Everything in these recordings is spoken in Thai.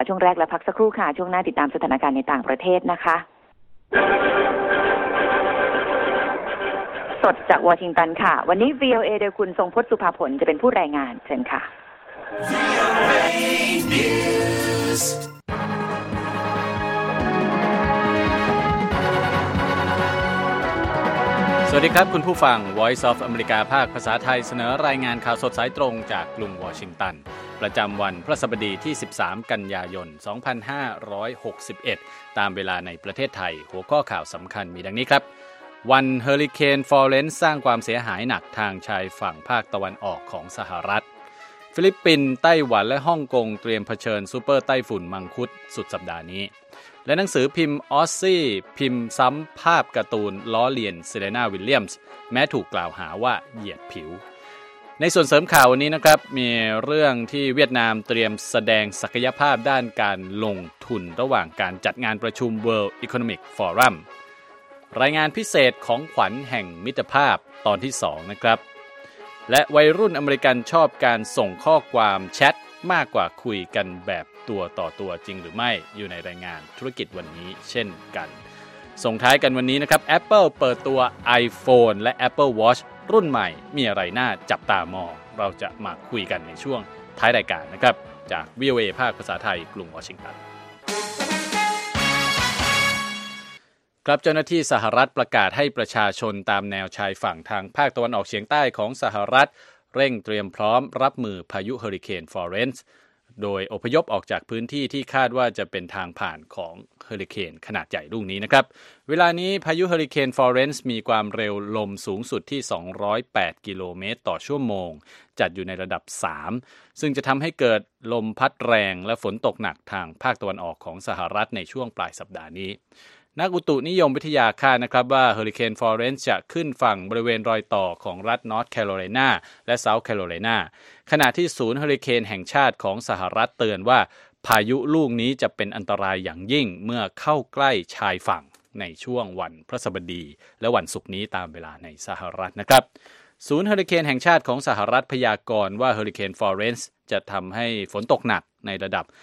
ช่วงแรกและพักสักครู่ค่ะช่วงหน้าติดตามสถานการณ์ในต่างประเทศนะคะสดจากวอชิงตันค่ะวันนี้ VOA โดยคุณทรงพจน์สุภาผลจะเป็นผู้รายงานเชิญค่ะสวัสดีครับคุณผู้ฟัง Voice of America ภาคภาษาไทยเสนอรายงานข่าวสดสายตรงจากกรุงวอชิงตันประจำวันพฤหัสบดีที่13กันยายน2561ตามเวลาในประเทศไทยหัวข้อข่าวสำคัญมีดังนี้ครับวันเฮอริเคนฟลอเรนซ์สร้างความเสียหายหนักทางชายฝั่งภาคตะวันออกของสหรัฐฟิลิปปินส์ไต้หวันและฮ่องกงเตรียมเผชิญซูเปอร์ไต้ฝุ่นมังคุดสุดสัปดาห์นี้และหนังสือพิมพ์ออสซี่พิมพ์ซ้ำภาพการ์ตูนล้อเลียนเซเลนาวิลเลียมส์แม้ถูกกล่าวหาว่าเหยียดผิวในส่วนเสริมข่าววันนี้นะครับมีเรื่องที่เวียดนามเตรียมแสดงศักยภาพด้านการลงทุนระหว่างการจัดงานประชุม World Economic Forum รายงานพิเศษของขวัญแห่งมิตรภาพตอนที่2นะครับและวัยรุ่นอเมริกันชอบการส่งข้อความแชทมากกว่าคุยกันแบบตัวต่อตัวจริงหรือไม่อยู่ในรายงานธุรกิจวันนี้เช่นกันส่งท้ายกันวันนี้นะครับ Apple เปิดตัว iPhone และ Apple Watch รุ่นใหม่มีอะไรน่าจับตามองเราจะมาคุยกันในช่วงท้ายรายการนะครับจาก VOA ภาคภาษาไทยกรุงวอชิงตันครับเจ้าหน้าที่สหรัฐประกาศให้ประชาชนตามแนวชายฝั่งทางภาคตะวันออกเฉียงใต้ของสหรัฐเร่งเตรียมพร้อมรับมือพายุเฮอริเคนฟลอเรนซ์โดยอพยพออกจากพื้นที่ที่คาดว่าจะเป็นทางผ่านของเฮอริเคนขนาดใหญ่ลูกนี้นะครับเวลานี้พายุเฮอริเคนฟลอเรนซ์มีความเร็วลมสูงสุดที่208กิโลเมตรต่อชั่วโมงจัดอยู่ในระดับ3ซึ่งจะทำให้เกิดลมพัดแรงและฝนตกหนักทางภาคตะวันออกของสหรัฐในช่วงปลายสัปดาห์นี้นักอุตุนิยมวิทยาคาดนะครับว่าเฮอริเคนฟลอเรนซ์จะขึ้นฝั่งบริเวณรอยต่อของรัฐนอร์ทแคโรไลนาและเซาท์แคโรไลนาขณะที่ศูนย์เฮอริเคนแห่งชาติของสหรัฐเตือนว่าพายุลูกนี้จะเป็นอันตรายอย่างยิ่งเมื่อเข้าใกล้ชายฝั่งในช่วงวันพฤหัสบดีและวันศุกร์นี้ตามเวลาในสหรัฐนะครับศูนย์เฮอริเคนแห่งชาติของสหรัฐพยากรณ์ว่าเฮอริเคนฟลอเรนซ์จะทำให้ฝนตกหนักในระดับ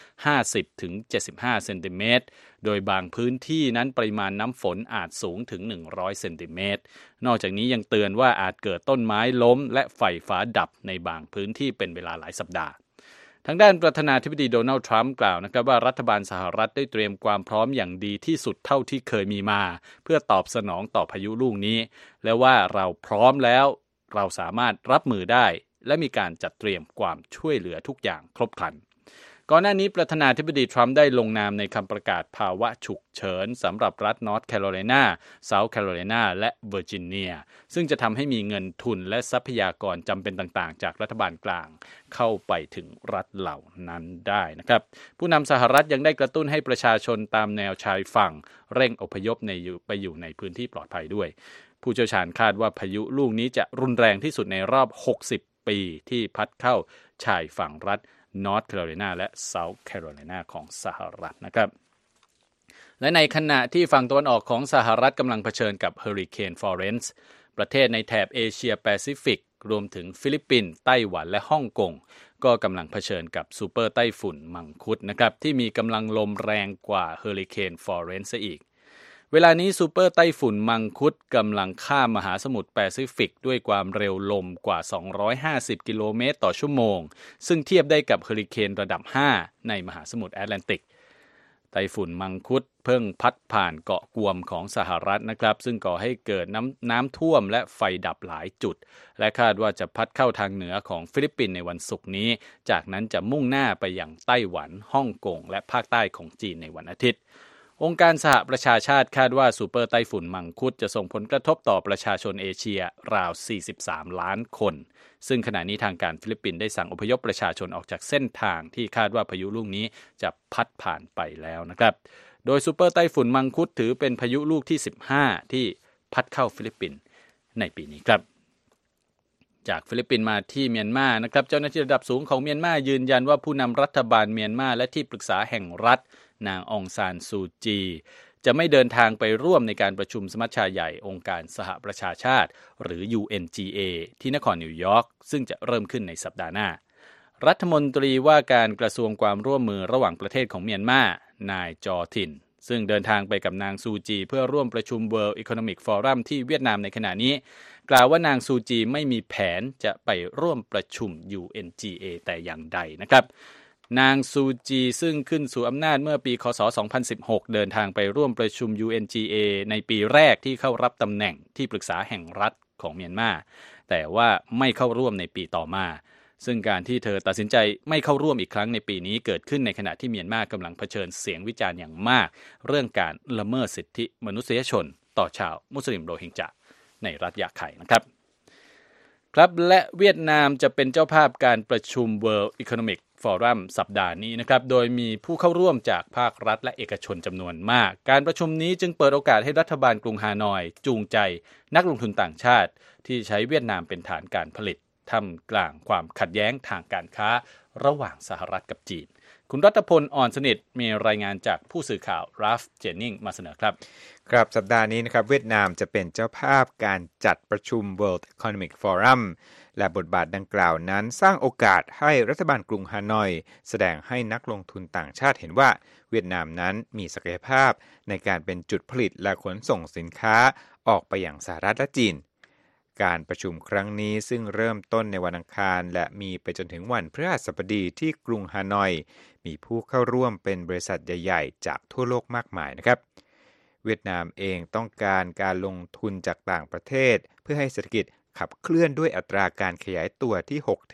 50-75 เซนติเมตรโดยบางพื้นที่นั้นปริมาณน้ำฝนอาจสูงถึง100 เซนติเมตรนอกจากนี้ยังเตือนว่าอาจเกิดต้นไม้ล้มและไฟฟ้าดับในบางพื้นที่เป็นเวลาหลายสัปดาห์ทางด้านประธานาธิบดีโดนัลด์ทรัมป์กล่าวนะครับว่ารัฐบาลสหรัฐได้เตรียมความพร้อมอย่างดีที่สุดเท่าที่เคยมีมาเพื่อตอบสนองต่อพายุลูกนี้และว่าเราพร้อมแล้วเราสามารถรับมือได้และมีการจัดเตรียมความช่วยเหลือทุกอย่างครบครันก่อนหน้านี้ประธานาธิบดีทรัมป์ได้ลงนามในคำประกาศภาวะฉุกเฉินสำหรับรัฐนอร์ทแคโรไลนาเซาท์แคโรไลนาและเวอร์จิเนียซึ่งจะทำให้มีเงินทุนและทรัพยากรจำเป็นต่างๆจากรัฐบาลกลางเข้าไปถึงรัฐเหล่านั้นได้นะครับผู้นำสหรัฐยังได้กระตุ้นให้ประชาชนตามแนวชายฝั่งเร่งอพยพไปอยู่ในพื้นที่ปลอดภัยด้วยผู้เชี่ยวชาญคาดว่าพายุลูกนี้จะรุนแรงที่สุดในรอบ60ปีที่พัดเข้าชายฝั่งรัฐนอร์ทแคโรไลนาและเซาท์แคโรไลนาของสหรัฐนะครับและในขณะที่ฝั่งตะวันออกของสหรัฐกำลังเผชิญกับเฮอริเคนฟลอเรนซ์ประเทศในแถบเอเชียแปซิฟิกรวมถึงฟิลิปปินส์ไต้หวันและฮ่องกงก็กำลังเผชิญกับซูเปอร์ไต้ฝุ่นมังคุดนะครับที่มีกำลังลมแรงกว่าเฮอริเคนฟลอเรนซ์อีกเวลานี้ซูเปอร์ไต้ฝุ่นมังคุดกำลังข้ามมหาสมุทรแปซิฟิกด้วยความเร็วลมกว่า250กิโลเมตรต่อชั่วโมงซึ่งเทียบได้กับเฮอริเคนระดับ5ในมหาสมุทรแอตแลนติกไต้ฝุ่นมังคุดเพิ่งพัดผ่านเกาะกวมของสหรัฐนะครับซึ่งก่อให้เกิดน้ำท่วมและไฟดับหลายจุดและคาดว่าจะพัดเข้าทางเหนือของฟิลิปปินส์ในวันศุกร์นี้จากนั้นจะมุ่งหน้าไปยังไต้หวันฮ่องกงและภาคใต้ของจีนในวันอาทิตย์องค์การสหประชาชาติคาดว่าซูเปอร์ไต้ฝุ่นมังคุดจะส่งผลกระทบต่อประชาชนเอเชียราว43ล้านคนซึ่งขณะนี้ทางการฟิลิปปินส์ได้สั่งอพยพประชาชนออกจากเส้นทางที่คาดว่าพายุลูกนี้จะพัดผ่านไปแล้วนะครับโดยซูเปอร์ไต้ฝุ่นมังคุดถือเป็นพายุลูกที่15ที่พัดเข้าฟิลิปปินส์ในปีนี้ครับจากฟิลิปปินส์มาที่เมียนมานะครับเจ้าหน้าที่ระดับสูงของเมียนมายืนยันว่าผู้นำรัฐบาลเมียนมาและที่ปรึกษาแห่งรัฐนางองซานซูจีจะไม่เดินทางไปร่วมในการประชุมสมัชชาใหญ่องค์การสหประชาชาติหรือ UNGA ที่นครนิวยอร์กซึ่งจะเริ่มขึ้นในสัปดาห์หน้ารัฐมนตรีว่าการกระทรวงความร่วมมือระหว่างประเทศของเมียนมานายจอทินซึ่งเดินทางไปกับนางซูจีเพื่อร่วมประชุม World Economic Forum ที่เวียดนามในขณะนี้กล่าวว่านางซูจีไม่มีแผนจะไปร่วมประชุม UNGA แต่อย่างใดนะครับนางซูจีซึ่งขึ้นสู่อำนาจเมื่อปีคศ 2016 เดินทางไปร่วมประชุม UNGA ในปีแรกที่เข้ารับตำแหน่งที่ปรึกษาแห่งรัฐของเมียนมาแต่ว่าไม่เข้าร่วมในปีต่อมาซึ่งการที่เธอตัดสินใจไม่เข้าร่วมอีกครั้งในปีนี้เกิดขึ้นในขณะที่เมียนมากำลังเผชิญเสียงวิจารณ์อย่างมากเรื่องการละเมิดสิทธิมนุษยชนต่อชาวมุสลิมโรฮิงญาในรัฐยะไข่นะครับครับและเวียดนามจะเป็นเจ้าภาพการประชุม World Economic Forum สัปดาห์นี้นะครับโดยมีผู้เข้าร่วมจากภาครัฐและเอกชนจำนวนมากการประชุมนี้จึงเปิดโอกาสให้รัฐบาลกรุงฮานอยจูงใจนักลงทุนต่างชาติที่ใช้เวียดนามเป็นฐานการผลิตท่ามกลางความขัดแย้งทางการค้าระหว่างสหรัฐกับจีนคุณรัตพลอ่อนสนิทมีรายงานจากผู้สื่อข่าวราฟเจนนิงมาเสนอครับครับสัปดาห์นี้นะครับเวียดนามจะเป็นเจ้าภาพการจัดประชุม World Economic Forum และบทบาทดังกล่าวนั้นสร้างโอกาสให้รัฐบาลกรุงฮานอยแสดงให้นักลงทุนต่างชาติเห็นว่าเวียดนามนั้นมีศักยภาพในการเป็นจุดผลิตและขนส่งสินค้าออกไปยังสหรัฐและจีนการประชุมครั้งนี้ซึ่งเริ่มต้นในวันอังคารและมีไปจนถึงวันพฤหัสบดีที่กรุงฮานอยมีผู้เข้าร่วมเป็นบริษัทใหญ่ๆจากทั่วโลกมากมายนะครับเวียดนามเองต้องการลงทุนจากต่างประเทศเพื่อให้เศรษฐกิจขับเคลื่อนด้วยอัตราการขยายตัวที่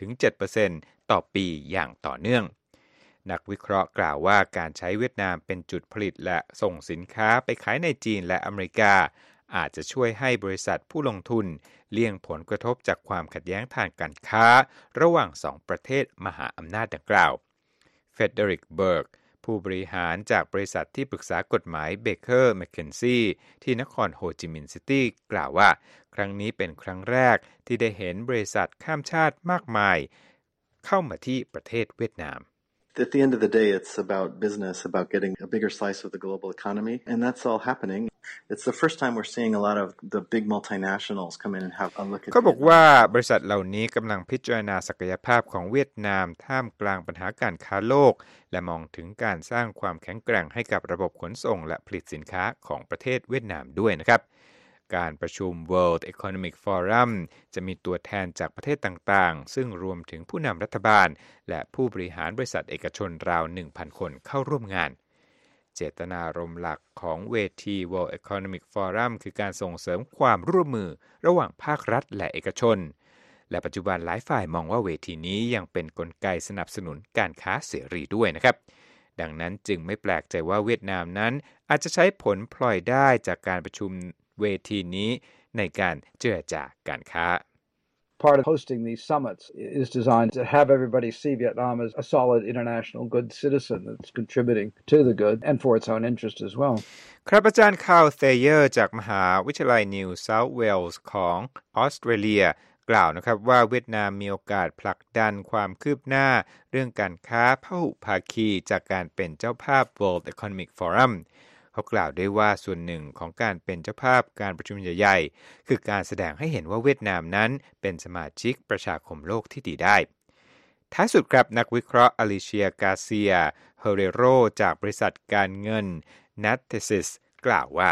6-7% ต่อปีอย่างต่อเนื่องนักวิเคราะห์กล่าวว่าการใช้เวียดนามเป็นจุดผลิตและส่งสินค้าไปขายในจีนและอเมริกาอาจจะช่วยให้บริษัทผู้ลงทุนเลี่ยงผลกระทบจากความขัดแย้งทางการค้าระหว่างสองประเทศมหาอำนาจดังกล่าวเฟเดริกเบิร์กผู้บริหารจากบริษัทที่ปรึกษากฎหมายเบเกอร์แมคเคนซี่ที่นครโฮจิมินห์ซิตี้กล่าวว่าครั้งนี้เป็นครั้งแรกที่ได้เห็นบริษัทข้ามชาติมากมายเข้ามาที่ประเทศเวียดนาม At the end of the day, it's about business, about getting a bigger slice of the global economy, and that's all happening. It's the first time we're seeing a lot of the big multinationals come in and have a look at เขาบอกว่าบริษัทเหล่านี้กำลังพิจารณาศักยภาพของเวียดนามท่ามกลางปัญหาการค้าโลกและมองถึงการสร้างความแข็งแกร่งให้กับระบบขนส่งและผลิตสินค้าของประเทศเวียดนามด้วยนะครับการประชุม World Economic Forum จะมีตัวแทนจากประเทศต่างๆซึ่งรวมถึงผู้นำรัฐบาลและผู้บริหารบริษัทเอกชนราว 1,000 คนเข้าร่วมงานเจตนารมณ์หลักของเวที World Economic Forum คือการส่งเสริมความร่วมมือระหว่างภาครัฐและเอกชนและปัจจุบันหลายฝ่ายมองว่าเวทีนี้ยังเป็นกลไกสนับสนุนการค้าเสรีด้วยนะครับดังนั้นจึงไม่แปลกใจว่าเวียดนามนั้นอาจจะใช้ผลพลอยได้จากการประชุมเวทีนี้ในการเจรจาการค้า Part of hosting these summits is designed to have everybody see Vietnam as a solid international good citizen that's contributing to the good and for its own interest as well. ครับอาจารย์คาร์ล เทเยอร์จากมหาวิทยาลัยนิวเซาท์เวลส์ของออสเตรเลียกล่าวนะครับว่าเวียดนามมีโอกาสผลักดันความคืบหน้าเรื่องการค้าพหุภาคีจากการเป็นเจ้าภาพ World Economic Forumเขากล่าวด้วยว่าส่วนหนึ่งของการเป็นเจ้าภาพการประชุมใหญ่ๆคือการแสดงให้เห็นว่าเวียดนามนั้นเป็นสมาชิกประชาคมโลกที่ดีได้ท้ายสุดครับนักวิเคราะห์อลิเชียกาเซียเฮเรโรจากบริษัทการเงิน Natixis กล่าวว่า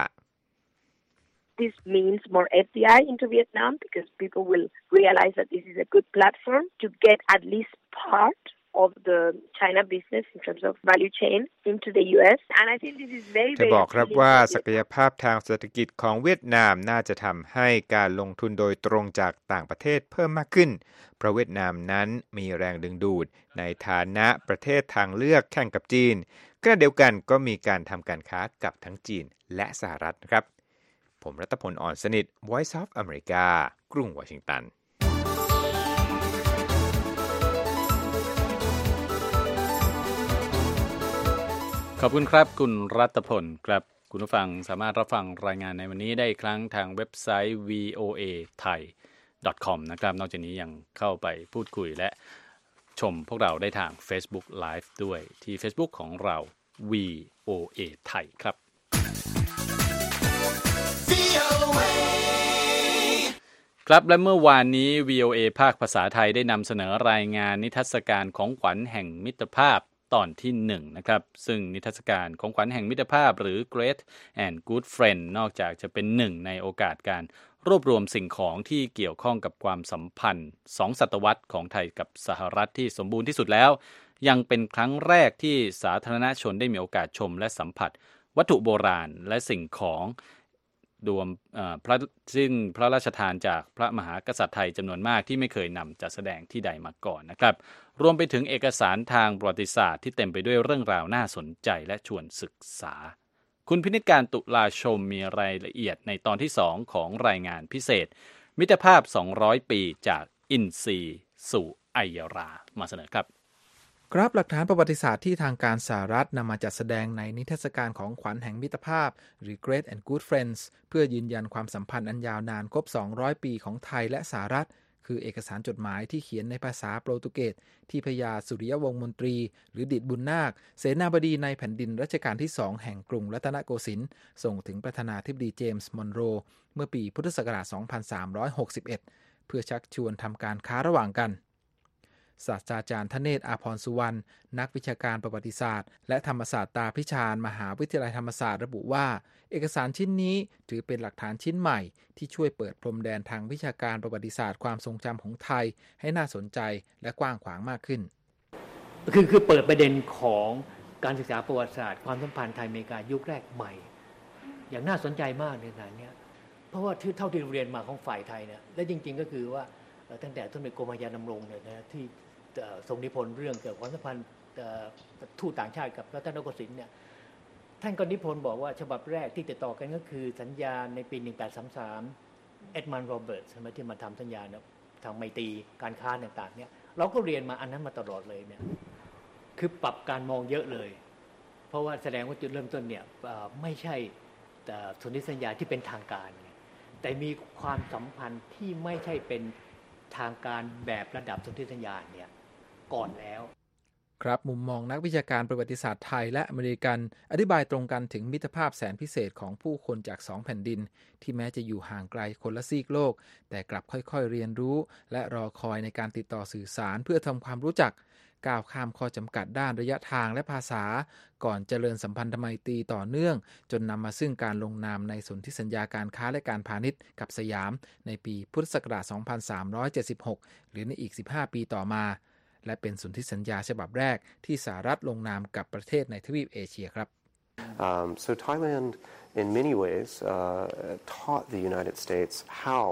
This means more FDI into Vietnam because people will realize that this is a good platform to get at least part of the China business in terms of value chain into the US and I think this is very จะบอกครับว่าศักยภาพทางเศรษฐกิจของเวียดนามน่าจะทำให้การลงทุนโดยตรงจากต่างประเทศเพิ่มมากขึ้นเพราะเวียดนามนั้นมีแรงดึงดูดในฐานะประเทศทางเลือกแข่งกับจีนขณะเดียวกันก็มีการทำการค้ากับทั้งจีนและสหรัฐนะครับผมรัตพลอ่อนสนิท Voice of America กรุงวอชิงตันขอบคุณครับคุณรัตพลครับคุณผู้ฟังสามารถรับฟังรายงานในวันนี้ได้อีกครั้งทางเว็บไซต์ voathai.com นะครับนอกจากนี้ยังเข้าไปพูดคุยและชมพวกเราได้ทาง Facebook Live ด้วยที่ Facebook ของเรา VOA Thai ครับครับและเมื่อวานนี้ VOA ภาคภาษาไทยได้นำเสนอรายงานนิทรรศการของขวัญแห่งมิตรภาพตอนที่1นะครับซึ่งนิทรรศการของขวัญแห่งมิตรภาพหรือ Great and Good Friend นอกจากจะเป็นหนึ่งในโอกาสการรวบรวมสิ่งของที่เกี่ยวข้องกับความสัมพันธ์2ศตวรรษของไทยกับสหรัฐที่สมบูรณ์ที่สุดแล้วยังเป็นครั้งแรกที่สาธารณชนได้มีโอกาสชมและสัมผัสวัตถุโบราณและสิ่งของซึ่งพระราชทานจากพระมหากษัตริย์ไทยจำนวนมากที่ไม่เคยนำจัดแสดงที่ใดมาก่อนนะครับรวมไปถึงเอกสารทางประวัติศาสตร์ที่เต็มไปด้วยเรื่องราวน่าสนใจและชวนศึกษาคุณพินิจการตุลาชมมีรายละเอียดในตอนที่2ของรายงานพิเศษมิตรภาพ200ปีจากอินทรีย์สู่ไอยรามาเสนอครับกราฟหลักฐานประวัติศาสตร์ที่ทางการสหรัฐนำมาจัดแสดงในนิทรรศการของขวัญแห่งมิตรภาพหรือ Great and Good Friends เพื่อยืนยันความสัมพันธ์อันยาวนานครบ200 ปีของไทยและสหรัฐคือเอกสารจดหมายที่เขียนในภาษาโปรตุเกสที่พระยาสุริยวงศ์มนตรีหรือดิษฐ์บุญนาคเสนาบดีในแผ่นดินรัชกาลที่2แห่งกรุงรัตนโกสินทร์ส่งถึงประธานาธิบดีเจมส์มอนโรเมื่อปีพุทธศักราช 2361 เพื่อชักชวนทำการค้าระหว่างกันศาสตราจารย์ธเนศ อาภรณ์สุวรรณนักวิชาการประวัติศาสตร์และธรรมศาสตร์ตาพิชาญมหาวิทยาลัยธรรมศาสตร์ระบุว่าเอกสารชิ้นนี้ถือเป็นหลักฐานชิ้นใหม่ที่ช่วยเปิดพรมแดนทางวิชาการประวัติศาสตร์ความทรงจำของไทยให้น่าสนใจและกว้างขวางมากขึ้นคือเปิดประเด็นของการศึกษาประวัติศาสตร์ความสัมพันธ์ไทยอเมริกายุคแรกใหม่อย่างน่าสนใจมากในขณะนี้เพราะว่าเท่าที่เรียนมาของฝ่ายไทยเนี่ยและจริงๆก็คือว่าตั้งแต่สมเด็จกรมพระยาดำรงเนี่ยนะที่ทรงนิพนธ์เรื่องเกี่ยวกับความสัมพันธ์ทูตต่างชาติกับรัตนโกสินทร์เนี่ยท่านก็นิพนธ์บอกว่าฉบับแรกที่ติดต่อกันก็คือสัญญาในปี1833เอ็ดมันด์โรเบิร์ตใช่ไหมที่มาทำสัญญาเนี่ยทางไมตรีการค้าต่างๆเนี่ยเราก็เรียนมาอันนั้นมาตลอดเลยเนี่ยคือปรับการมองเยอะเลยเพราะว่าแสดงว่าจุดเริ่มต้นเนี่ยไม่ใช่สนธิสัญญาที่เป็นทางการแต่มีความสัมพันธ์ที่ไม่ใช่เป็นทางการแบบระดับสนธิสัญญาเนี่ยก่อนแล้วครับมุมมองนักวิชาการประวัติศาสตร์ไทยและอเมริกันอธิบายตรงกันถึงมิตรภาพแสนพิเศษของผู้คนจาก2แผ่นดินที่แม้จะอยู่ห่างไกลคนละซีกโลกแต่กลับค่อยๆเรียนรู้และรอคอยในการติดต่อสื่อสารเพื่อทำความรู้จักก้าวข้ามข้อจำกัดด้านระยะทางและภาษาก่อนเจริญสัมพันธไมตรีต่อเนื่องจนนำมาซึ่งการลงนามในสนธิสัญญาการค้าและการพาณิชย์กับสยามในปีพุทธศักราช 2376 หรือในอีก 15 ปีต่อมาและเป็นสนธิสัญญาฉบับแรกที่สหรัฐลงนามกับประเทศในทวีปเอเชียครับ So Thailand in many ways taught the United States how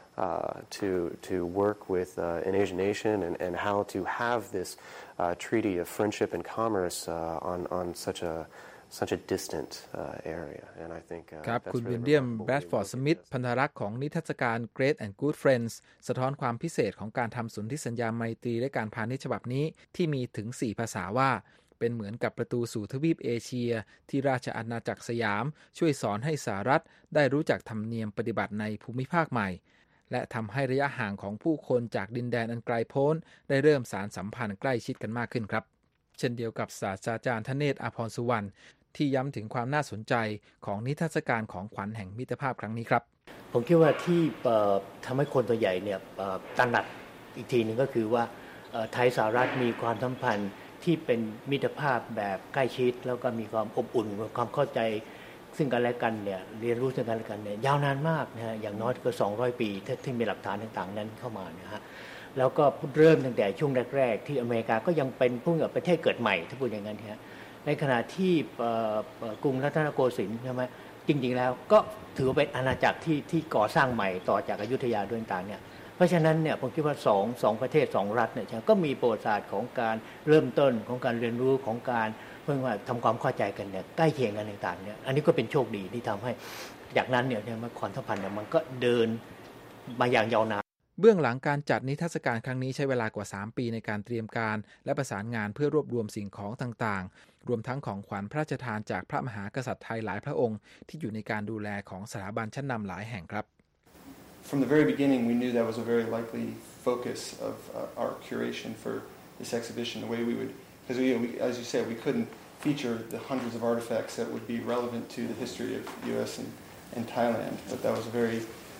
to work with an Asian nation and how to have this treaty of friendship and commerce on such a distant area and I think ครับคุณวิลเลียมแบรดฟอร์ดสมิธพันธรักษ์ของนิทรรศการ Great and Good Friends สะท้อนความพิเศษของการทำสนธิสัญญาไมตรีและการพาณิชย์ฉบับนี้ที่มีถึง4ภาษาว่าเป็นเหมือนกับประตูสู่ทวีปเอเชียที่ราชอาณาจักรสยามช่วยสอนให้สหรัฐได้รู้จักธรรมเนียมปฏิบัติในภูมิภาคใหม่และทำให้ระยะห่างของผู้คนจากดินแดนอันไกลโพ้นได้เริ่มสานสัมพันธ์ใกล้ชิดกันมากขึ้นครับเช่นเดียวกับศาสตราจารย์ธเนศ อาภรณ์สุวรรณที่ย้ำถึงความน่าสนใจของนิทรรศการของขวัญแห่งมิตรภาพครั้งนี้ครับผมคิดว่าที่ทำให้คนตัวใหญ่เนี่ยตระหนักอีกทีนึงก็คือว่าไทยสหรัฐมีความสัมพันธ์ที่เป็นมิตรภาพแบบใกล้ชิดแล้วก็มีความอบอุ่นความเข้าใจซึ่งกันและกันเนี่ยเรียนรู้ซึ่งกันและกันเนี่ยยาวนานมากนะฮะอย่างน้อยก็200 ปีที่มีหลักฐานต่างๆนั้นเข้ามานะฮะแล้วก็เริ่มตั้งแต่ช่วงแรกๆที่อเมริกาก็ยังเป็นพวกประเทศเกิดใหม่ถ้าพูดอย่างนั้นฮะในขณะที่กรุงรัตนโกสินทร์ใช่ไหมจริงๆแล้วก็ถือว่าเป็นอาณาจักรที่ก่อสร้างใหม่ต่อจากอยุธยาด้วยต่างเนี่ยเพราะฉะนั้นเนี่ยผมคิดว่าสองประเทศ2รัฐเนี่ยก็มีประวัติศาสตร์ของการเริ่มต้นของการเรียนรู้ของการเพื่อว่าทำความเข้าใจกันเนี่ยใกล้เคียงกันต่างๆเนี่ยอันนี้ก็เป็นโชคดีที่ทำให้จากนั้นเนี่ยความสัมพันธ์เนี่ยมันก็เดินมาอย่างยาวนานเบื้องหลังการจัดนิทรรศการครั้งนี้ใช้เวลากว่า3 ปีในการเตรียมการและประสานงานเพื่อรวบรวมสิ่งของต่างๆรวมทั้งของขวัญพระราชทานจากพระมหากษัตริย์ไทยหลายพระองค์ที่อยู่ในการดูแลของสถาบันชั้นนำหลายแห่งครับ From the very beginning we knew that was a very likely focus of our curation for this exhibition the way we would because as you said we couldn't feature the hundreds of artifacts that would be relevant to the history of US and Thailand but that was a very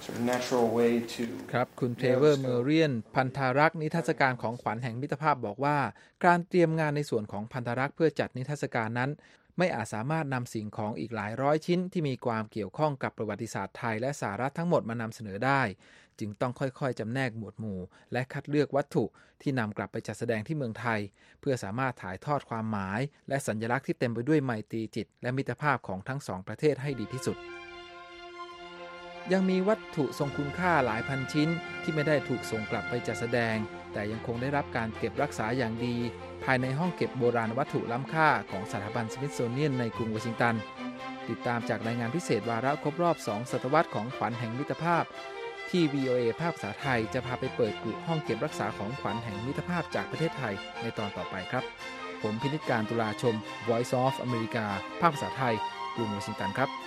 sort of natural way to ครับคุณเทเวอร์เมอร์เรียนพันธารักษ์นิทรรศการของขวัญแห่งมิตรภาพบอกว่าการเตรียมงานในส่วนของพันธารักษ์เพื่อจัดนิทรรศการนั้นไม่อาจสามารถนำสิ่งของอีกหลายร้อยชิ้นที่มีความเกี่ยวข้องกับประวัติศาสตร์ไทยและสหรัฐทั้งหมดมานำเสนอได้จึงต้องค่อยๆจำแนกหมวดหมู่และคัดเลือกวัตถุที่นำกลับไปจัดแสดงที่เมืองไทยเพื่อสามารถถ่ายทอดความหมายและสัญลักษณ์ที่เต็มไปด้วยไมตรีจิตและมิตรภาพของทั้งสองประเทศให้ดีที่สุดยังมีวัตถุทรงคุณค่าหลายพันชิ้นที่ไม่ได้ถูกส่งกลับไปจัดแสดงแต่ยังคงได้รับการเก็บรักษาอย่างดีภายในห้องเก็บโบราณวัตถุล้ำค่าของสถาบันสมิธโซเนียนในกรุงวอชิงตันติดตามจากรายงานพิเศษวาระครบรอบ2 ศตวรรษของขวัญแห่งมิตรภาพที่ VOA ภาคภาษาไทยจะพาไปเปิดกุห้องเก็บรักษาของขวัญแห่งมิตรภาพจากประเทศไทยในตอนต่อไปครับผมพินิจการตุลาชม Voice of America ภาคภาษาไทยกรุงวอชิงตันครับ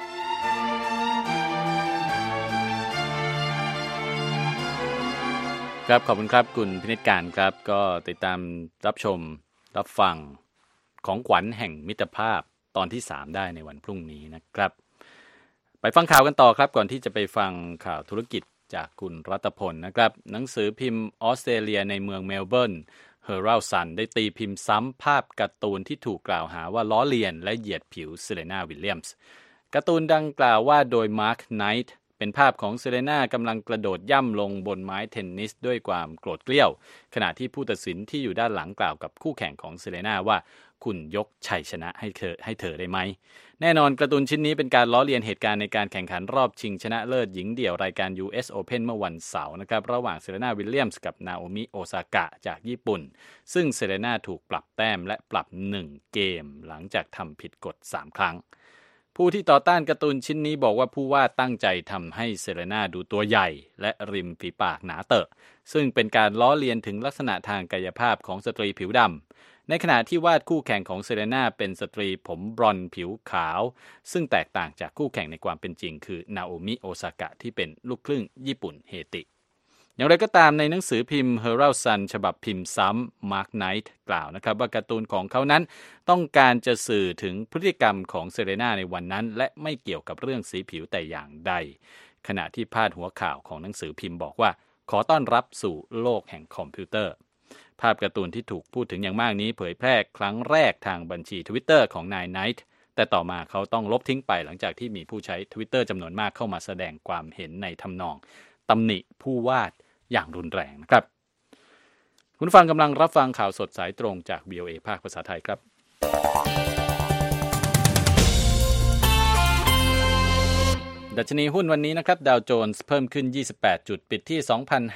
ครับขอบคุณครับคุณพินิจการครับก็ติดตามรับชมรับฟังของขวัญแห่งมิตรภาพตอนที่3ได้ในวันพรุ่งนี้นะครับไปฟังข่าวกันต่อครับก่อนที่จะไปฟังข่าวธุรกิจจากคุณรัตพลนะครับหนังสือพิมพ์ออสเตรเลียในเมืองเมลเบิร์น Herald Sun ได้ตีพิมพ์ซ้ำภาพการ์ตูนที่ถูกกล่าวหาว่าล้อเลียนและเหยียดผิวเซเลนาวิลเลียมส์การ์ตูนดังกล่าวว่าโดยมาร์คไนท์เป็นภาพของเซเลนากำลังกระโดดย่ำลงบนไม้เทนนิสด้วยความโกรธเกรี้ยวขณะที่ผู้ตัดสินที่อยู่ด้านหลังกล่าวกับคู่แข่งของเซเลนาว่าคุณยกชัยชนะให้เธอได้ไหมแน่นอนการ์ตูนชิ้นนี้เป็นการล้อเลียนเหตุการณ์ในการแข่งขันรอบชิงชนะเลิศหญิงเดี่ยวรายการ US Open เมื่อวันเสาร์นะครับระหว่างเซเลนาวิลเลียมส์กับนาโอมิโอซากะจากญี่ปุ่นซึ่งเซเลนาถูกปรับแต้มและปรับ1เกมหลังจากทำผิดกฎ3ครั้งผู้ที่ต่อต้านการ์ตูนชิ้นนี้บอกว่าผู้วาดตั้งใจทำให้เซเลนาดูตัวใหญ่และริมฝีปากหนาเตอะซึ่งเป็นการล้อเลียนถึงลักษณะทางกายภาพของสตรีผิวดำในขณะที่วาดคู่แข่งของเซเลนาเป็นสตรีผมบรอนซ์ผิวขาวซึ่งแตกต่างจากคู่แข่งในความเป็นจริงคือนาโอมิโอซากะที่เป็นลูกครึ่งญี่ปุ่นเฮติอย่างไรก็ตามในหนังสือพิมพ์ Herald Sun ฉบับพิมพ์ซ้ำ Mark Knight กล่าวนะครับว่าการ์ตูนของเขานั้นต้องการจะสื่อถึงพฤติกรรมของเซเลนาในวันนั้นและไม่เกี่ยวกับเรื่องสีผิวแต่อย่างใดขณะที่พาดหัวข่าวของหนังสือพิมพ์บอกว่าขอต้อนรับสู่โลกแห่งคอมพิวเตอร์ภาพการ์ตูนที่ถูกพูดถึงอย่างมากนี้เผยแพร่ครั้งแรกทางบัญชี Twitter ของนาย Knight แต่ต่อมาเขาต้องลบทิ้งไปหลังจากที่มีผู้ใช้ Twitter จำนวนมากเข้ามาแสดงความเห็นในทำนองตำหนิผู้วาดอย่างรุนแรงนะครับคุณฟังกำลังรับฟังข่าวสดสายตรงจาก VOA ภาคภาษาไทยครับดัชนีหุ้นวันนี้นะครับดาวโจนส์เพิ่มขึ้น28จุดปิดที่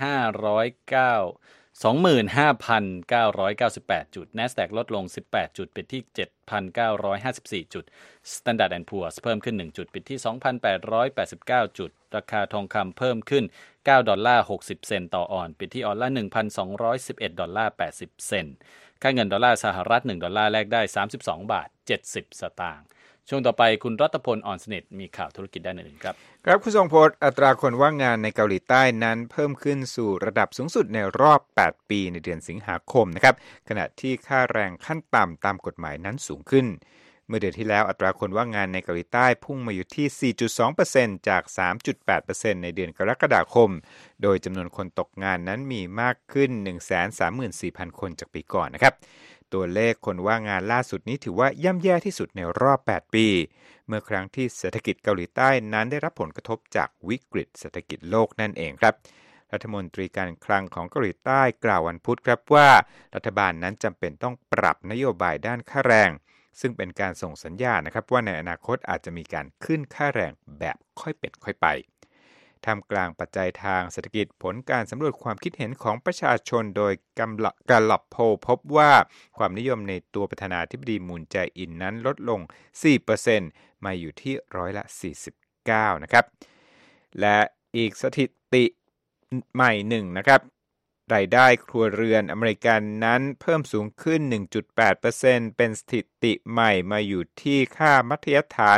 25,998 จุด NASDAQ ลดลง18จุดปิดที่ 7,954 จุด Standard & Poor's เพิ่มขึ้น1จุดปิดที่ 2,889 จุดราคาทองคำเพิ่มขึ้น$9.60 เซนต์ต่อออนซ์ปิดที่ออนซ์ละ $1,211.80 เซนต์ค่าเงินดอลลาร์สหรัฐ1ดอลลาร์แลกได้32.70 สตางค์ช่วงต่อไปคุณรัตพลอ่อนสนิทมีข่าวธุรกิจด้านอื่นครับครับคุณทรงพจน์อัตราคนว่างงานในเกาหลีใต้นั้นเพิ่มขึ้นสู่ระดับสูงสุดในรอบ8ปีในเดือนสิงหาคมนะครับขณะที่ค่าแรงขั้นต่ำตามกฎหมายนั้นสูงขึ้นเมื่อเดือนที่แล้วอัตราคนว่างงานในเกาหลีใต้พุ่งมาอยู่ที่ 4.2% จาก 3.8% ในเดือนกรกฎาคมโดยจำนวนคนตกงานนั้นมีมากขึ้น 134,000 คนจากปีก่อนนะครับตัวเลขคนว่างงานล่าสุดนี้ถือว่าย่ำแย่ที่สุดในรอบ8ปีเมื่อครั้งที่เศรษฐกิจเกาหลีใต้นั้นได้รับผลกระทบจากวิกฤตเศรษฐกิจโลกนั่นเองครับรัฐมนตรีการคลังของเกาหลีใต้กล่าววันพุธครับว่ารัฐบาลนั้นจำเป็นต้องปรับนโยบายด้านค่าแรงซึ่งเป็นการส่งสัญญาณนะครับว่าในอนาคตอาจจะมีการขึ้นค่าแรงแบบค่อยเป็นค่อยไปท่ามกลางปัจจัยทางเศรษฐกิจผลการสำรวจความคิดเห็นของประชาชนโดยการลับโพลพบว่าความนิยมในตัวประธานาธิบดีมูนแจอินนั้นลดลง 4% มาอยู่ที่49%นะครับและอีกสถิติใหม่หนึ่งนะครับรายได้ครัวเรือนอเมริกันนั้นเพิ่มสูงขึ้น 1.8% เป็นสถิติใหม่มาอยู่ที่ค่ามัธยฐาน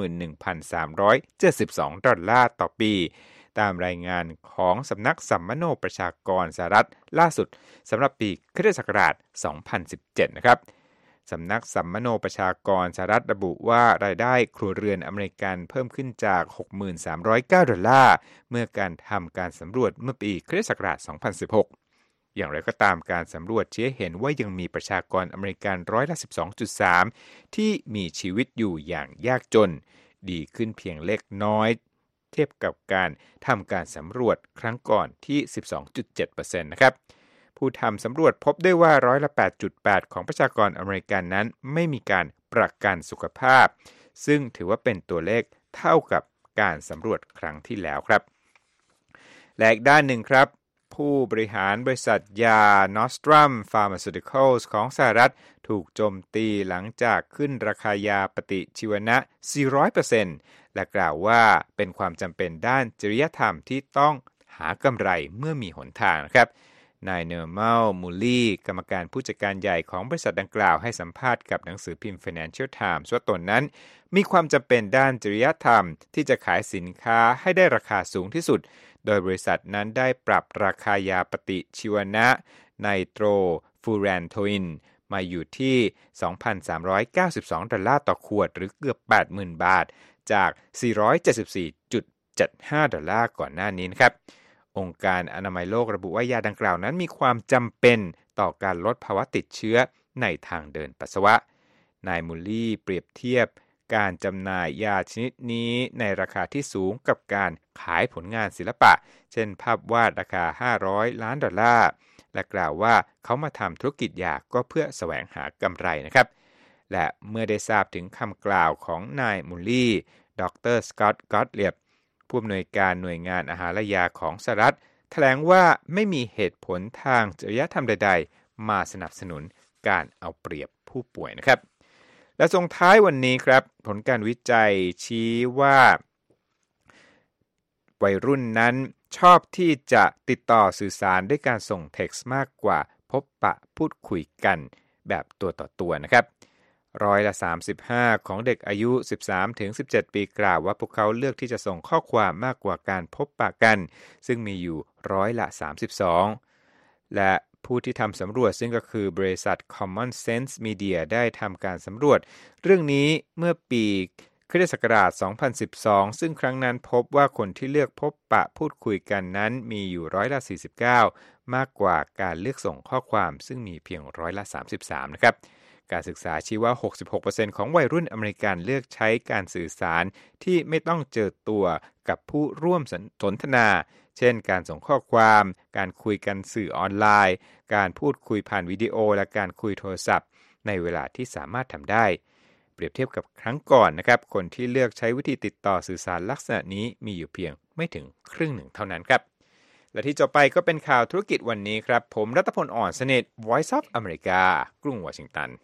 61,372 ดอลลาร์ต่อปีตามรายงานของสำนักสัมมโนประชากรสหรัฐล่าสุดสำหรับปีค.ศ. 2017 นะครับสำนักสัมมโนประชากรสหรัฐระบุว่ารายได้ครัวเรือนอเมริกันเพิ่มขึ้นจาก $6,309 เมื่อการทำการสำรวจเมื่อปีค.ศ. 2016 อย่างไรก็ตามการสำรวจชี้เห็นว่ายังมีประชากรอเมริกันร้อยละ 12.3 ที่มีชีวิตอยู่อย่างยากจนดีขึ้นเพียงเล็กน้อยเทียบกับการทำการสำรวจครั้งก่อนที่ 12.7% นะครับผู้ทำสำรวจพบได้ว่าร้อยละ 8.8 ของประชากรอเมริกันนั้นไม่มีการประกันสุขภาพซึ่งถือว่าเป็นตัวเลขเท่ากับการสำรวจครั้งที่แล้วครับและอีกด้านหนึ่งครับผู้บริหารบริษัทยา Nostrum Pharmaceuticals ของสหรัฐถูกโจมตีหลังจากขึ้นราคายาปฏิชีวนะ 400% และกล่าวว่าเป็นความจำเป็นด้านจริยธรรมที่ต้องหากำไรเมื่อมีหนทางนะครับนายเนอร์มัลมูลลี่กรรมการผู้จัดการใหญ่ของบริษัทดังกล่าวให้สัมภาษณ์กับหนังสือพิมพ์ Financial Times ว่าตนนั้นมีความจำเป็นด้านจริยธรรมที่จะขายสินค้าให้ได้ราคาสูงที่สุดโดยบริษัทนั้นได้ปรับราคายาปฏิชีวนะไนโตรฟูแรนโทอินมาอยู่ที่ $2,392 ต่อขวดหรือเกือบ 80,000 บาทจาก $474.75 ก่อนหน้านี้นะครับองค์การอนามัยโลกระบุว่ายาดังกล่าวนั้นมีความจำเป็นต่อการลดภาวะติดเชื้อในทางเดินปัสสาวะนายมูลลี่เปรียบเทียบการจำหน่ายยาชนิดนี้ในราคาที่สูงกับการขายผลงานศิลปะเช่นภาพวาดราคา$500 ล้านและกล่าวว่าเขามาทำธุรกิจยาก็เพื่อแสวงหากำไรนะครับและเมื่อได้ทราบถึงคำกล่าวของนายมูลลี่ดร.สกอตต์ ก็ตเลียบผู้อำนวยการหน่วยงานอาหารและยาของสหรัฐแถลงว่าไม่มีเหตุผลทางจริยธรรมใดๆมาสนับสนุนการเอาเปรียบผู้ป่วยนะครับและส่งท้ายวันนี้ครับผลการวิจัยชี้ว่าวัยรุ่นนั้นชอบที่จะติดต่อสื่อสารด้วยการส่งเท็กซ์มากกว่าพบปะพูดคุยกันแบบตัวต่อตัวนะครับร้อยละ 35 ของเด็กอายุ 13-17 ปีกล่าวว่าพวกเขาเลือกที่จะส่งข้อความมากกว่าการพบปะกันซึ่งมีอยู่ร้อยละ 32และผู้ที่ทำสำรวจซึ่งก็คือบริษัท Common Sense Media ได้ทำการสำรวจเรื่องนี้เมื่อปีค.ศ. 2012 ซึ่งครั้งนั้นพบว่าคนที่เลือกพบปะพูดคุยกันนั้นมีอยู่ร้อยละ 49 มากกว่าการเลือกส่งข้อความซึ่งมีเพียงร้อยละ 33 นะครับการศึกษาชี้ว่า 66% ของวัยรุ่นอเมริกันเลือกใช้การสื่อสารที่ไม่ต้องเจอตัวกับผู้ร่วมสนทนาเช่นการส่งข้อความการคุยกันสื่อออนไลน์การพูดคุยผ่านวิดีโอและการคุยโทรศัพท์ในเวลาที่สามารถทำได้เปรียบเทียบกับครั้งก่อนนะครับคนที่เลือกใช้วิธีติดต่อสื่อสารลักษณะนี้มีอยู่เพียงไม่ถึงครึ่งหนึ่งเท่านั้นครับและที่จบไปก็เป็นข่าวธุรกิจวันนี้ครับผมรัตพล อ่อนสนิท Voice of America กรุงวอชิงตัน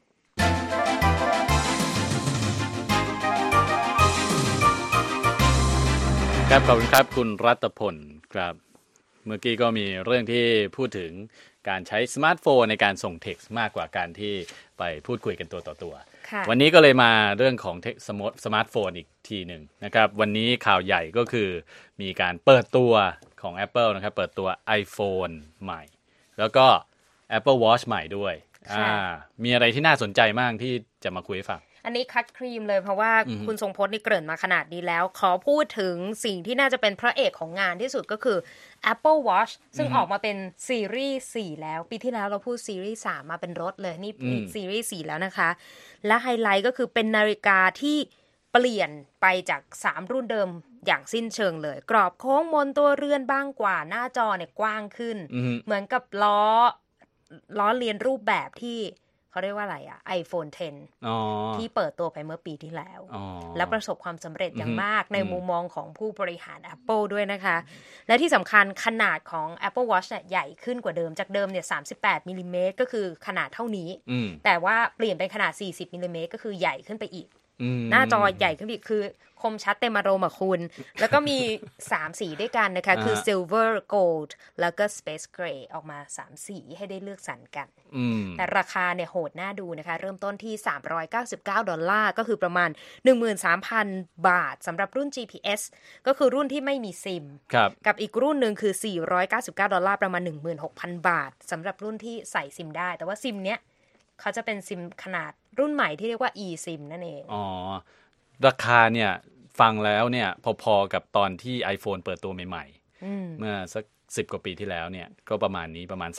ครับขอบคุณครับคุณรัตพลครับเมื่อกี้ก็มีเรื่องที่พูดถึงการใช้สมาร์ทโฟนในการส่งเท็กซ์มากกว่าการที่ไปพูดคุยกันตัวต่อตัววันนี้ก็เลยมาเรื่องของสมาร์ทโฟนอีกทีหนึ่งนะครับวันนี้ข่าวใหญ่ก็คือมีการเปิดตัวของ Apple นะครับเปิดตัว iPhone ใหม่แล้วก็ Apple Watch ใหม่ด้วยมีอะไรที่น่าสนใจมากที่จะมาคุยให้ฟังอันนี้คัดครีมเลยเพราะว่าคุณทรงพจน์นี่เกริ่นมาขนาดนี้แล้วขอพูดถึงสิ่งที่น่าจะเป็นพระเอกของงานที่สุดก็คือ Apple Watch ซึ่งออกมาเป็นซีรีส์ 4 แล้วปีที่แล้วเราพูดซีรีส์ 3 มาเป็นรถเลยนี่ซีรีส์ 4 แล้วนะคะและไฮไลท์ก็คือเป็นนาฬิกาที่เปลี่ยนไปจาก 3 รุ่นเดิมอย่างสิ้นเชิงเลยกรอบโค้งมนตัวเรือนบ้างกว่าหน้าจอเนี่ยกว้างขึ้นเหมือนกับล้อเลียนรูปแบบที่เขาเรียกว่าอะไรiPhone X ที่เปิดตัวไปเมื่อปีที่แล้วและประสบความสำเร็จอย่างมากในมุมมองของผู้บริหาร Apple ด้วยนะคะและที่สำคัญขนาดของ Apple Watch เนี่ยใหญ่ขึ้นกว่าเดิมจากเดิมเนี่ย38มิลลิเมตรก็คือขนาดเท่านี้แต่ว่าเปลี่ยนเป็นขนาด40มิลลิเมตรก็คือใหญ่ขึ้นไปอีกหน้าจอใหญ่ขึ้นอีกคือคมชัดเต็มอารมณ์คุณแล้วก็มี3สีด้วยกันนะคะคือ Silver Gold แล้วก็ Space Gray ออกมา3สีให้ได้เลือกสรรกันแต่ราคาเนี่ยโหดน่าดูนะคะเริ่มต้นที่$399ก็คือประมาณ 13,000 บาทสำหรับรุ่น GPS ก็คือรุ่นที่ไม่มีซิมกับอีกรุ่นนึงคือ$499ประมาณ 16,000 บาทสำหรับรุ่นที่ใส่ซิมได้แต่ว่าซิมเนี้ยเขาจะเป็นซิมขนาดรุ่นใหม่ที่เรียกว่า eSIM นั่นเองอ๋อราคาเนี่ยฟังแล้วเนี่ยพอๆกับตอนที่ iPhone เปิดตัวใหม่ๆเมื่อสัก10 กว่าปีที่แล้วเนี่ยก็ประมาณนี้ประมาณ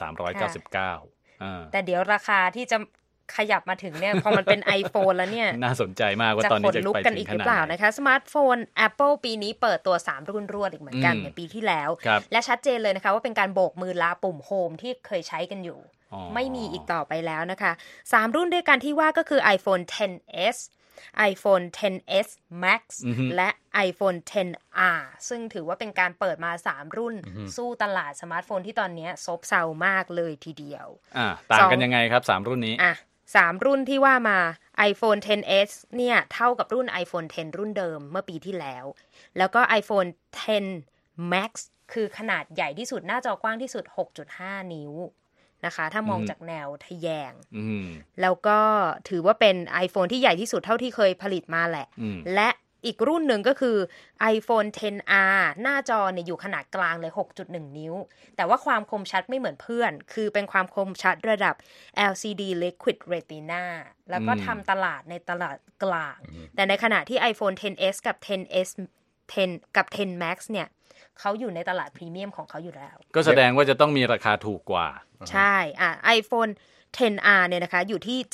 399 แต่เดี๋ยวราคาที่จะขยับมาถึงเนี่ยพอมันเป็น iPhone แล้วเนี่ยน่าสนใจมากว่าตอนนี้จะไปถึงขนาดไหนอีกหรือเปล่านะคะสมาร์ทโฟน Apple ปีนี้เปิดตัว3รุ่นรวดอีกเหมือนกันในปีที่แล้วและชัดเจนเลยนะคะว่าเป็นการโบกมือลาปุ่มโฮมที่เคยใช้กันอยู่ไม่มีอีกต่อไปแล้วนะคะ3รุ่นด้วยกันที่ว่าก็คือ iPhone XS iPhone XS Max และ iPhone XR ซึ่งถือว่าเป็นการเปิดมา3รุ่นสู้ตลาดสมาร์ทโฟนที่ตอนนี้ซบเซามากเลยทีเดียวต่างกันยังไงครับ3รุ่นนี้ 3รุ่นที่ว่ามา iPhone XS เนี่ยเท่ากับรุ่น iPhone X รุ่นเดิมเมื่อปีที่แล้วก็ iPhone X Max คือขนาดใหญ่ที่สุดหน้าจอกว้างที่สุด 6.5 นิ้วนะคะถ้ามองจากแนวทะแยงแล้วก็ถือว่าเป็น iPhone ที่ใหญ่ที่สุดเท่าที่เคยผลิตมาแหละและอีกรุ่นหนึ่งก็คือ iPhone XR หน้าจอเนี่ยอยู่ขนาดกลางเลย 6.1 นิ้วแต่ว่าความคมชัดไม่เหมือนเพื่อนคือเป็นความคมชัดระดับ LCD Liquid Retina แล้วก็ทำตลาดในตลาดกลางแต่ในขณะที่ iPhone XS กับ XS 10 กับ 10 Max เนี่ยเขาอยู่ในตลาดพรีเมียมของเขาอยู่แล้วก็แสดงว่าจะต้องมีราคาถูกกว่าใช่iPhone XR เนี่ยนะคะอยู่ที่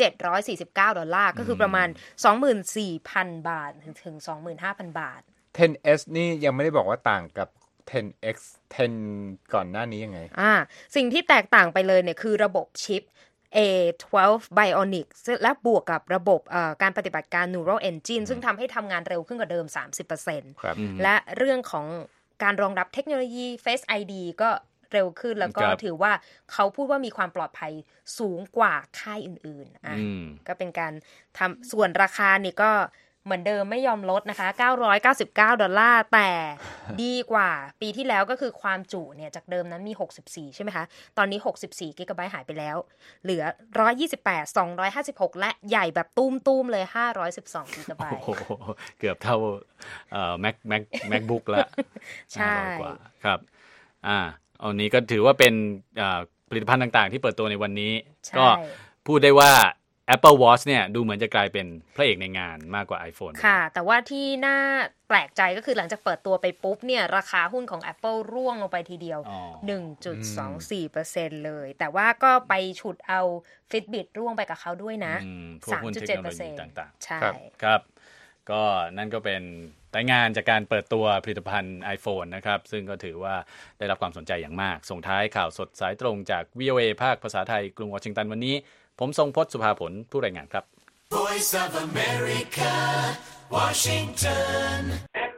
$749ก็คือประมาณ 24,000 บาทถึง 25,000 บาท 10s นี่ยังไม่ได้บอกว่าต่างกับ 10x 10ก่อนหน้านี้ยังไงสิ่งที่แตกต่างไปเลยเนี่ยคือระบบชิป A12 Bionic และบวกกับระบบการปฏิบัติการ Neural Engine ซึ่งทำให้ทำงานเร็วขึ้นกว่าเดิม 30% และเรื่องของการรองรับเทคโนโลยี Face ID ก็เร็วขึ้นแล้วก็ถือว่าเขาพูดว่ามีความปลอดภัยสูงกว่าค่ายอื่นๆก็เป็นการทำส่วนราคานี่ก็เหมือนเดิมไม่ยอมลดนะคะ$999แต่ดีกว่าปีที่แล้วก็คือความจุเนี่ยจากเดิมนั้นมี64ใช่ไหมคะตอนนี้64กิกะไบต์หายไปแล้วเหลือ128 256และใหญ่แบบตุ้มๆเลย512กิกะไบต์เกือบเท่าMacBook ละใช่กว่าครับอันนี้ก็ถือว่าเป็นผลิตภัณฑ์ต่างๆที่เปิดตัวในวันนี้ก็พูดได้ว่า Apple Watch เนี่ยดูเหมือนจะกลายเป็นพระเอกในงานมากกว่า iPhone ค่ะแต่ว่าที่น่าแปลกใจก็คือหลังจากเปิดตัวไปปุ๊บเนี่ยราคาหุ้นของ Apple ร่วงลงไปทีเดียว 1.24% เลยแต่ว่าก็ไปฉุดเอา Fitbit ร่วงไปกับเขาด้วยนะ 3.7% ต่างๆใช่ครับก็นั่นก็เป็นรายงานจากการเปิดตัวผลิตภัณฑ์ iPhone นะครับซึ่งก็ถือว่าได้รับความสนใจอย่างมากส่งท้ายข่าวสดสายตรงจาก VOA ภาคภาษาไทยกรุงวอชิงตันวันนี้ผมทรงพจน์สุภาผลผู้รายงานครับ Voice of America Washington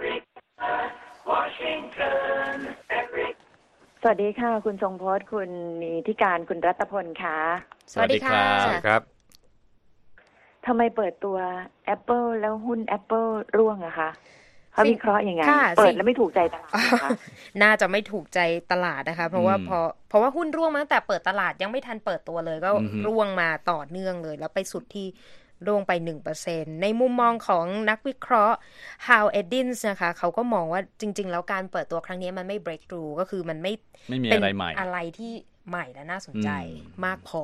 สวัสดีค่ะคุณทรงพจน์คุณนิติการคุณรัตพลค่ะสวัสดีครับทำไมเปิดตัว Apple แล้วหุ้น Apple ร่วงอะคะเขาวิเคราะห์ยังไงเปิดแล้วไม่ถูกใจตลาดนะคะน่าจะไม่ถูกใจตลาดนะคะเพราะว่าหุ้นร่วงมาตั้งแต่เปิดตลาดยังไม่ทันเปิดตัวเลยก็ร่วงมาต่อเนื่องเลยแล้วไปสุดที่ร่วงไป 1% ในมุมมองของนักวิเคราะห์ Hal Edins นะคะเขาก็มองว่าจริงๆแล้วการเปิดตัวครั้งนี้มันไม่ breakthrough ก็คือมันไม่มีเป็นอะไรใหม่อะไรที่ใหม่และน่าสนใจมากพอ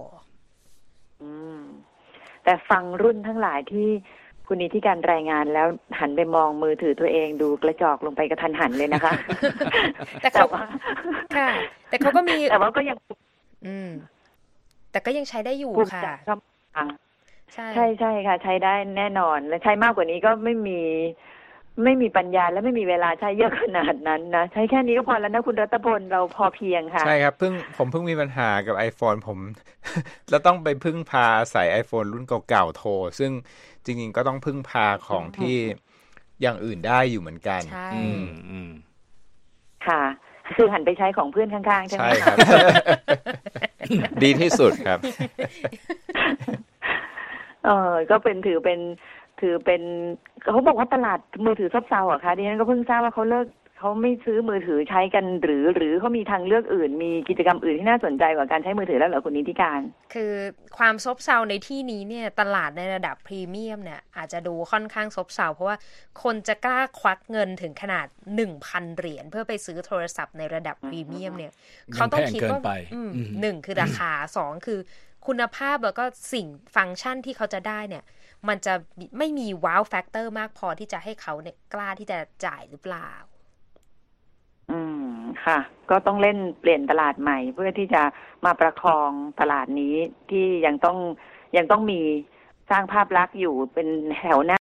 แต่ฟังรุ่นทั้งหลายที่คุณนิติการรายงานแล้วหันไปมองมือถือตัวเองดูกระจอกลงไปกระทันหันเลยนะคะแต่ว่าค่ะแต่เขาก็มีแต่ว่าก็ยังแต่ก็ยังใช้ได้อยู่ค่ะใช่ใช่ค่ะใช้ได้แน่นอนและใช้มากกว่านี้ก็ไม่มีปัญญาและไม่มีเวลาใช้เยอะขนาดนั้นนะใช้แค่นี้ก็พอแล้วนะคุณรัตพลเราพอเพียงค่ะใช่ครับผมเพิ่งมีปัญหากับ iPhone ผมแล้วต้องไปพึ่งพาใส่ iPhone รุ่นเก่าๆโทรซึ่งจริงๆก็ต้องพึ่งพาของที่อย่างอื่นได้อยู่เหมือนกันใช่ค่ะคือหันไปใช้ของเพื่อนข้างๆใช่ไหมใช่ครับดีที่สุดครับก็ถือเป็นเขาบอกว่าตลาดมือถือซบเซาอ่ะค่ะดิฉันก็เพิ่งทราบว่าเขาไม่ซื้อมือถือใช้กันหรือเขามีทางเลือกอื่นมีกิจกรรมอื่นที่น่าสนใจกว่าการใช้มือถือแล้วเหรอคุณนิติการคือความซบเซาในที่นี้เนี่ยตลาดในระดับพรีเมียมเนี่ยอาจจะดูค่อนข้างซบเซาเพราะว่าคนจะกล้าควักเงินถึงขนาด 1,000 เหรียญเพื่อไปซื้อโทรศัพท์ในระดับพรีเมียมเนี่ยเขาต้องคิดว่า1คือราคา2คือคุณภาพแล้วก็สิ่งฟังก์ชันที่เขาจะได้เนี่ยมันจะไม่มีว้าวแฟกเตอร์มากพอที่จะให้เขาเนี่ยกล้าที่จะจ่ายหรือเปล่าค่ะก็ต้องเล่นเปลี่ยนตลาดใหม่เพื่อที่จะมาประคองตลาดนี้ที่ยังต้องมีสร้างภาพลักษณ์อยู่เป็นแถวหน้า